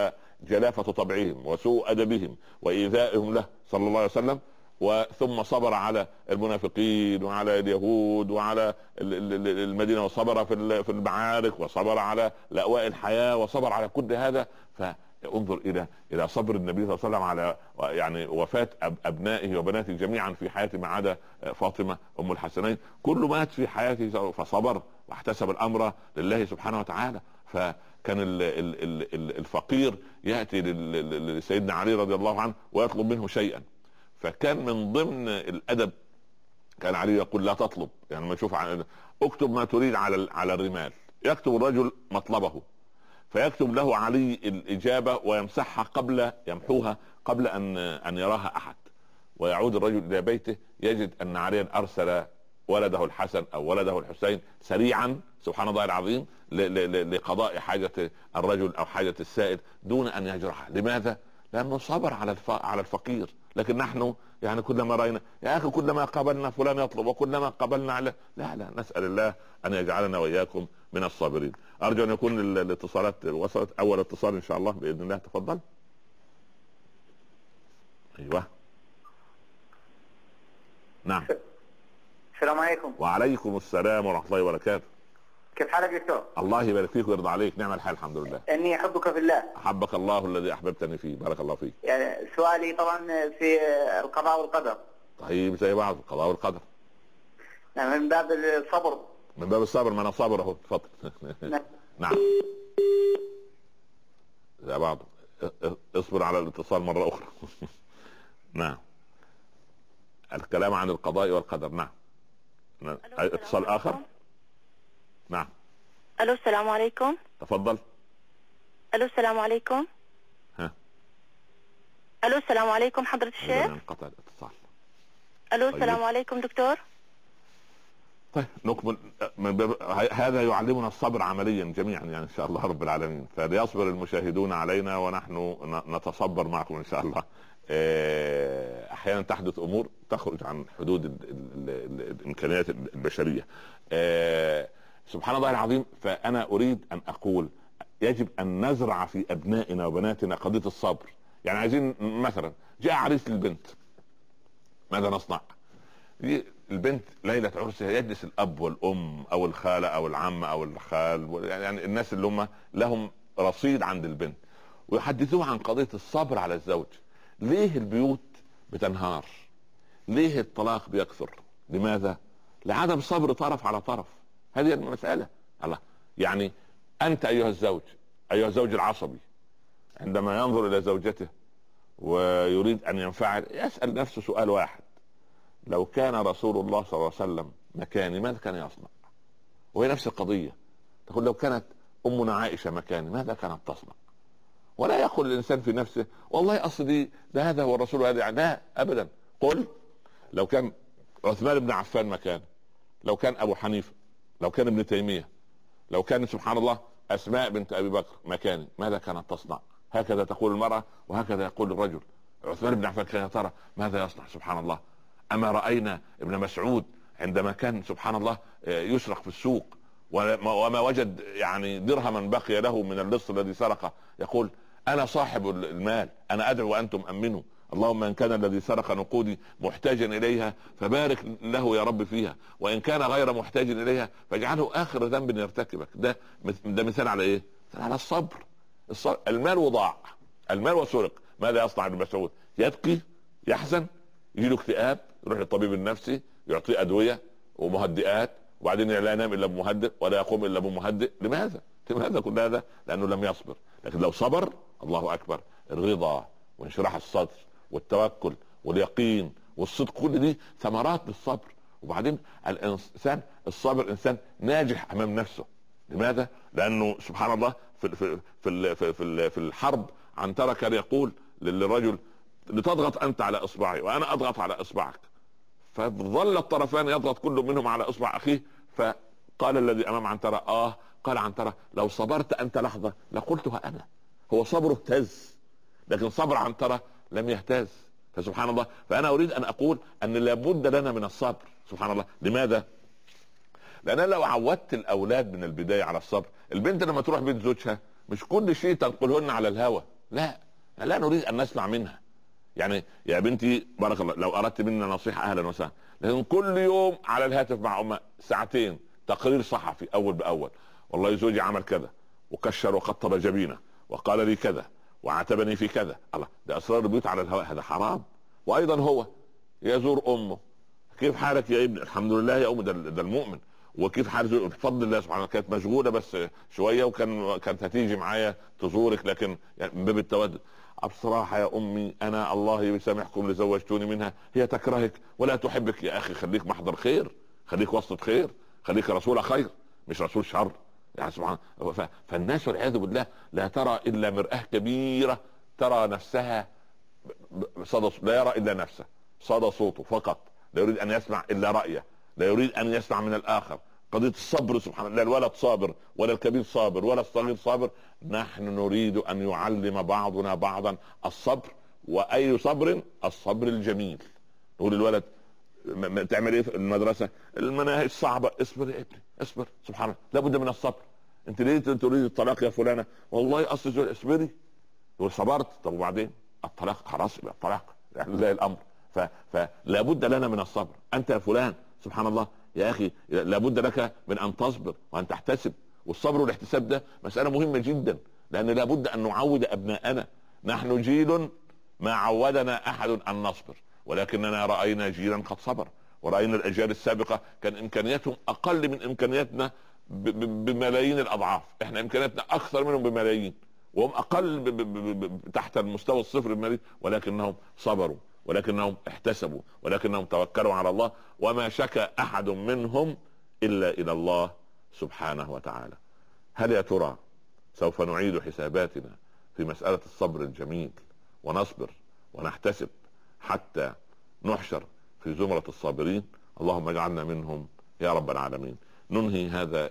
وجلافة طبعهم وسوء ادبهم وايذائهم له صلى الله عليه وسلم، وثم صبر على المنافقين وعلى اليهود وعلى المدينة، وصبر في المعارك، وصبر على لأواء الحياة، وصبر على كل هذا. فانظر إلى صبر النبي صلى الله عليه وسلم على يعني وفاة أبنائه وبناته جميعا في حياته ما عدا فاطمة أم الحسنين، كل مات في حياته فصبر واحتسب الأمر لله سبحانه وتعالى. فكان الفقير يأتي لسيدنا علي رضي الله عنه ويطلب منه شيئا، فكان من ضمن الادب كان علي يقول: لا تطلب، يعني ما تشوف اكتب ما تريد على الرمال. يكتب الرجل مطلبه، فيكتب له علي الاجابه ويمسحها يمحوها قبل ان يراها احد، ويعود الرجل الى بيته يجد ان عليا ارسل ولده الحسن او ولده الحسين سريعا سبحان الله العظيم لقضاء حاجه الرجل او حاجه السائل دون ان يجرحه. لماذا؟ لانه صبر على الفقير. لكن نحن يعني كلما راينا يا اخي، كلما قابلنا فلان يطلب، وكلما قابلنا على لا نسال الله ان يجعلنا واياكم من الصابرين. ارجو ان يكون الاتصالات وصلت. اول اتصال ان شاء الله باذن الله، تفضل. ايوه. نعم. السلام عليكم. وعليكم السلام ورحمه الله وبركاته. كيف حالك دكتور؟ الله يبارك فيك ويرضى عليك، نعم الحال الحمد لله. اني احبك في الله. احبك الله الذي احببتني فيه، بارك الله فيك. يعني سؤالي طبعا في القضاء والقدر. طيب زي بعض، القضاء والقدر. نعم، من باب الصبر. من باب الصبر، ما انا صابر اهو، اتفضل. نعم. زي بعض، اصبر على الاتصال مرة اخرى. نعم. الكلام عن القضاء والقدر. نعم. اتصال اخر. نعم. الو السلام عليكم. تفضل. الو السلام عليكم. ها. الو السلام عليكم حضرة الشيخ. انقطع الاتصال. الو السلام عليكم دكتور. طيب نكمل من باب هذا يعلمنا الصبر عمليا جميعا يعني ان شاء الله رب العالمين، فليصبر المشاهدون علينا ونحن نتصبر معكم ان شاء الله. احيانا تحدث امور تخرج عن حدود الامكانيات البشريه. سبحان الله العظيم. فانا اريد ان اقول يجب ان نزرع في ابنائنا وبناتنا قضيه الصبر. يعني عايزين مثلا جاء عريس للبنت، ماذا نصنع؟ البنت ليلة عرسها يجلس الاب والام او الخالة او العم او الخال، يعني الناس اللي هم لهم رصيد عند البنت، ويحدثوها عن قضية الصبر على الزوج. ليه البيوت بتنهار؟ ليه الطلاق بيكثر؟ لماذا؟ لعدم صبر طرف على طرف. هذه المسألة. الله، يعني انت ايها الزوج، ايها الزوج العصبي، عندما ينظر الى زوجته ويريد ان ينفعل يسأل نفسه سؤال واحد: لو كان رسول الله صلى الله عليه وسلم مكاني ماذا كان يصنع؟ وهي نفس القضية. تقول لو كانت أمنا عائشة مكاني ماذا كانت تصنع؟ ولا يقول الإنسان في نفسه والله أصلي ده هذا هو الرسول هذا، لا أبدا. قل لو كان عثمان بن عفان مكاني، لو كان أبو حنيفة، لو كان ابن تيمية، لو كان سبحان الله أسماء بنت أبي بكر مكاني ماذا كانت تصنع؟ هكذا تقول المرأة وهكذا يقول الرجل. عثمان بن عفان كان يا ترى ماذا يصنع؟ سبحان الله. أما رأينا ابن مسعود عندما كان سبحان الله يسرق في السوق وما وجد يعني درهما بقي له من اللص الذي سرقه، يقول أنا صاحب المال، أنا أدعو وأنتم أمنوا، اللهم إن كان الذي سرق نقودي محتاجا إليها فبارك له يا رب فيها، وإن كان غير محتاج إليها فاجعله آخر ذنب يرتكبك. ده مثال على إيه؟ مثال على الصبر. المال وضاع، المال وسرق، ماذا يصنع ابن مسعود؟ يبكي، يحزن، يجي له اكتئاب، يروح للطبيب النفسي يعطيه ادويه ومهدئات، وبعدين لا ينام الا بمهدئ ولا يقوم الا بمهدئ. لماذا كل هذا؟ لانه لم يصبر. لكن لو صبر، الله اكبر، الرضا وانشراح الصدر والتوكل واليقين والصدق، كل دي ثمرات للصبر. وبعدين الانسان الصابر انسان ناجح امام نفسه. لماذا؟ لانه سبحان الله في الحرب عنترة كان يقول للرجل لتضغط انت على اصبعي وانا اضغط على اصبعك، فظل الطرفان يضغط كل منهم على اصبع اخيه. فقال الذي امام عنترة قال عنترة لو صبرت انت لحظة لقلتها انا. هو صبره اهتز، لكن صبر عنترة لم يهتز. فسبحان الله. فانا اريد ان اقول ان لابد لنا من الصبر. سبحان الله. لماذا؟ لان لو عودت الاولاد من البداية على الصبر، البنت لما تروح بيت زوجها مش كل شيء تنقلهن على الهوى، لا نريد ان نسمع منها. يعني يا بنتي بارك الله لو اردت منا نصيحة اهلا وسهلا، لكن كل يوم على الهاتف مع امها ساعتين تقرير صحفي اول باول، والله زوجي عمل كذا وكشر وقطب جبينه وقال لي كذا وعاتبني في كذا. الله، ده اسرار البيوت على الهواء، هذا حرام. وايضا هو يزور امه، كيف حالك يا ابن؟ الحمد لله يا ام، ده المؤمن. وكيف حال زوجك؟ بفضل الله سبحانه. كانت مشغوله بس شويه كانت هتيجي معايا تزورك، لكن يعني من باب التودد. بصراحه يا امي انا الله يسامحكم اللي زوجتوني منها، هي تكرهك ولا تحبك. يا اخي خليك محضر خير، خليك وسط خير، خليك رسول خير مش رسول شر. يعني سبحان. فالناس والعياذ بالله لا ترى الا مرآة كبيره ترى نفسها صدى، لا يرى الا نفسه، صدى صوته فقط، لا يريد ان يسمع الا رايه، لا يريد ان يسمع من الاخر. قضيه الصبر سبحان الله، لا الولد صابر ولا الكبير صابر ولا الصغير صابر. نحن نريد ان يعلم بعضنا بعضا الصبر. واي صبر؟ الصبر الجميل. نقول الولد تعمل ايه في المدرسه؟ المناهج صعبه، اصبر يا ابني اصبر. سبحان الله، لابد من الصبر. انت ليه تريد الطلاق يا فلانه؟ والله اصل اصبري. تقول صبرت، طب وبعدين؟ الطلاق خلاص يبقى الطلاق، لله الامر. فلا بد لنا من الصبر. انت يا فلان سبحان الله يا اخي لا بد لك من ان تصبر وان تحتسب. والصبر والاحتساب ده مسألة مهمة جدا، لان لا بد ان نعود ابناءنا. نحن جيل ما عودنا احد ان نصبر، ولكننا رأينا جيلا قد صبر، ورأينا الاجيال السابقة كان امكانياتهم اقل من امكانياتنا بملايين الاضعاف. احنا امكانياتنا اكثر منهم بملايين، وهم اقل تحت المستوى الصفر المالي، ولكنهم صبروا، ولكنهم احتسبوا، ولكنهم توكلوا على الله، وما شكى احد منهم الا الى الله سبحانه وتعالى. هل يا ترى سوف نعيد حساباتنا في مسألة الصبر الجميل، ونصبر ونحتسب حتى نحشر في زمرة الصابرين؟ اللهم اجعلنا منهم يا رب العالمين. ننهي هذا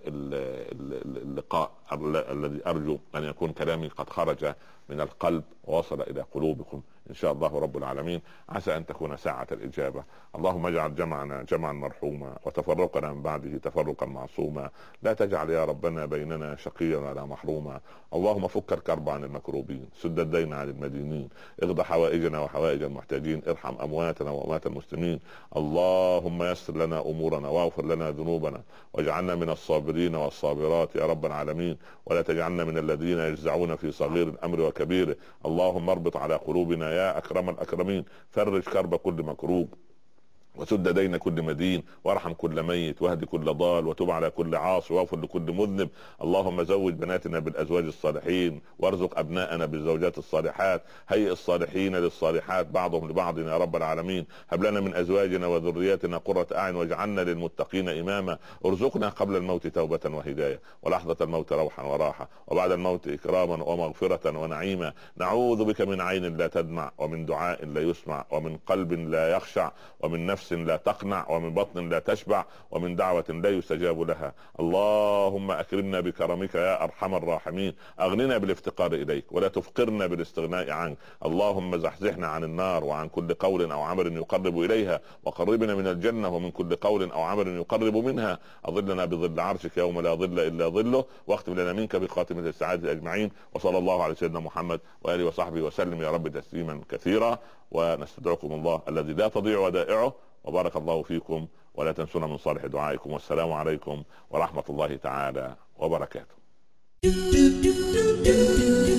اللقاء الذي أرجو أن يكون كلامي قد خرج من القلب ووصل إلى قلوبكم إن شاء الله رب العالمين. عسى أن تكون ساعة الإجابة. اللهم اجعل جمعنا جمعا مرحوما، وتفرقنا من بعده تفرقا معصوما. لا تجعل يا ربنا بيننا شقيا ولا محروما. اللهم فك الكرب عن المكروبين، سد الدين عن المدينين، اغض حوائجنا وحوائج المحتاجين، ارحم أمواتنا وأموات المسلمين. اللهم يسر لنا أمورنا واغفر لنا ذنوبنا، واجعلنا من الصابرين والصابرات يا رب العالمين، ولا تجعلنا من الذين يجزعون في صغير الأمر وكبيره. اللهم اربط على قلوبنا يا أكرم الأكرمين، فرج كرب كل مكروب، وسد دين كل مدين، وارحم كل ميت، واهد كل ضال، وتب على كل عاصي، واغفر لكل مذنب. اللهم زوج بناتنا بالازواج الصالحين، وارزق ابناءنا بالزوجات الصالحات، هيئ الصالحين للصالحات بعضهم لبعض يا رب العالمين. هب لنا من ازواجنا وذرياتنا قرة اعين واجعلنا للمتقين اماما. ارزقنا قبل الموت توبة وهداية، ولحظة الموت روحا وراحة، وبعد الموت اكراما ومغفرة ونعيما. نعوذ بك من عين لا تدمع، ومن دعاء لا يسمع، ومن قلب لا يخشع، ومن نفس لا تقنع، ومن بطن لا تشبع، ومن دعوة لا يستجاب لها. اللهم أكرمنا بكرمك يا أرحم الراحمين. أغننا بالافتقار إليك، ولا تفقرنا بالاستغناء عنك. اللهم زحزحنا عن النار وعن كل قول أو عمل يقرب إليها، وقربنا من الجنة ومن كل قول أو عمل يقرب منها. أظلنا بظل عرشك يوم لا ظل إلا ظله، واختم لنا منك بخاتمة السعادة أجمعين. وصلى الله على سيدنا محمد وآله وصحبه وسلم يا رب تسليما كثيرا. ونستدعكم الله الذي لا تضيع ودائعه، وبارك الله فيكم، ولا تنسونا من صالح دعائكم. والسلام عليكم ورحمة الله تعالى وبركاته.